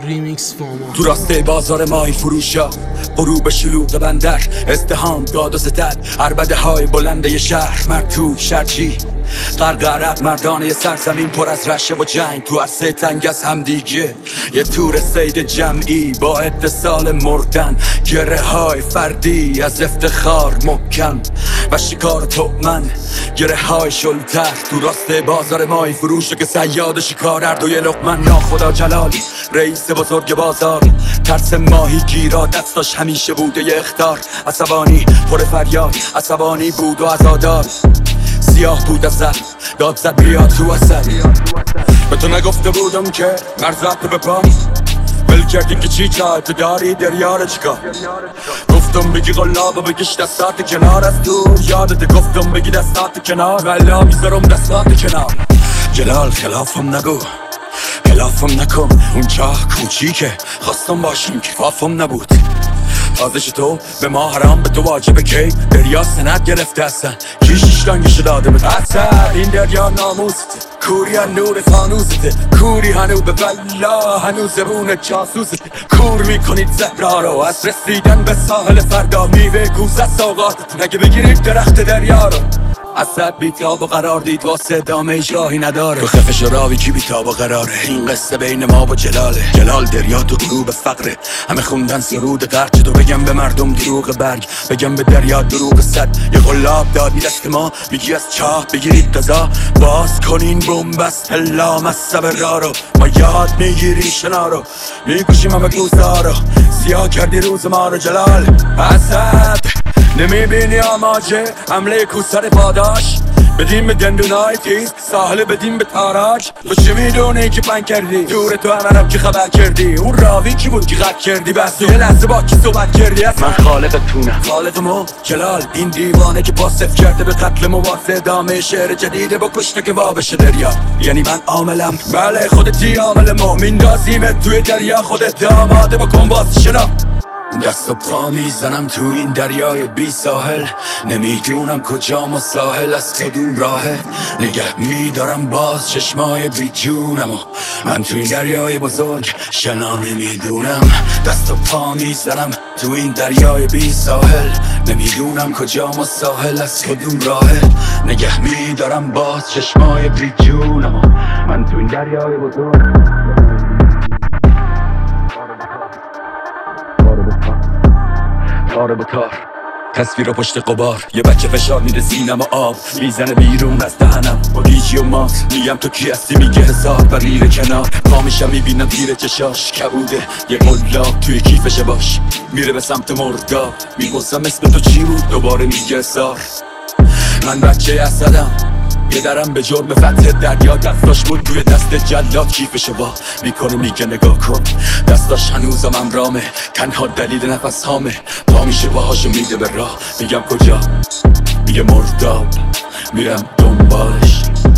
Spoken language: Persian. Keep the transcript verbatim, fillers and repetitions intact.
ریمیکس فاما تو راسته بازار ماهی فروشا، غروب شلوغ بندر، ازدهام داد و ستد، عربده های بلنده شهر، مرتو شرچی غرق مردانه سرزمین پر از رشه و جنگ، تو عرصه تنگ از همدیگه یه تور سید جمعی با اتصال مردن، گره های فردی از افتخار محکم و شکار تؤمن، گره های شلتر تو راسته بازار ماهی فروش که صیاد شکار هر دوی لقمن. ناخدا جلالی رئیس بزرگ بازار، ترس ماهی گیرا دستاش همیشه بوده یه اخطار، عصبانی پر فریاد، عصبانی بود و عزادار، سیاه بود ازد داد زد بیا تو اصل. به تو نگفته بودم که مرزت به پای ول کردی که چی چای تو داری دریاره چیکار، گفتم بگی قلاب و بگیش دستات کنار از دور، یادت گفتم بگی دستات کنار ولا میذارم دستات کنار. جلال خلافم نگو خلافم نکن، اون چاه کوچیکه خواستم باشیم کفافم نبود، آزش تو به ما حرام به تو واجبه کی دریا سند گرفته هستن کی شیشتانگیشو داده به اثر این دریا ناموسته، کوری نور فانوسته، کوری هنو به بلا هنو زبون جاسوسته، کور میکنید زهرا رو از رسیدن به ساحل فردا، میوه کوز از ساقاتتون اگه بگیرید درخت دریا رو، اصد بیتاب و قرار دید واسه دامه ایش راهی نداره، تو خفش راوی کی بیتاب و قراره، این قصه بین ما و جلاله، جلال دریا تو غروب فقره، همه خوندن سرود قرچ تو بگم به مردم دروغ برگ، بگم به دریا دروغ صد، یه قلاب دادی دست ما میگی از چاه بگیرید قضا، باز کنین بومبست هلا مصب را رو، ما یاد میگیری شنا رو، میکشیم همه گوزا رو، سیاه کردی روز ما رو جلال اصد، نمیبینی آماجه حمله کوسر پاداش، بدیم به دندونای تیز ساحل بدیم به تاراج، تو چه میدونی که پنگ کردی دور تو همرم که خبر کردی، اون راوی کی بود که قد کردی بس یه لحظه با کی صحبت کردی از من خالق تونم خالق مو جلال، این دیوانه که پاسف کرده به قتل مواسه ادامه شعر جدیده با کشته که وابشه دریا، یعنی من عاملم بله خودتی عامل مو میندازیمت توی دریا، خودت داماده با کنواس شنا، دست و پا میزنم تو این دریای بی ساحل، نمیدونم کجام و ساحل از کدوم راهه، نگه میدارم باز چشمای بی جونم و من تو این دریای بزرگ شنا نمیدونم، دست و پا میزنم تو این دریای بی ساحل، نمیدونم کجام و ساحل از کدوم راهه، نگه میدارم باز چشمای بی جونم و من تو این دریای بزرگ. تار به تار تصویر پشت قبار، یه بچه فشار میده سینم و آب میزنه بیرون از دهنم با گیجی و مات، میگم تو کی هستی میگه هزار و میره کنار، پا میشم میبینم تیر چشاش کبوده یه قلاب توی کیفشه باش، میره به سمت مرداب میپرسم اسم تو چی بود دوباره میگه هزار، من بچه اسدم یه درم به جرم فتح دریا دستاش بود توی دست جلاد کیفشو وا میکنه میگه نگاه کن دستاش هنوزم امرامه، تنها دلیل نفس هامه، پا میشه باهاشو میده به راه، میگم کجا میگه مرداب، میرم دنبالش.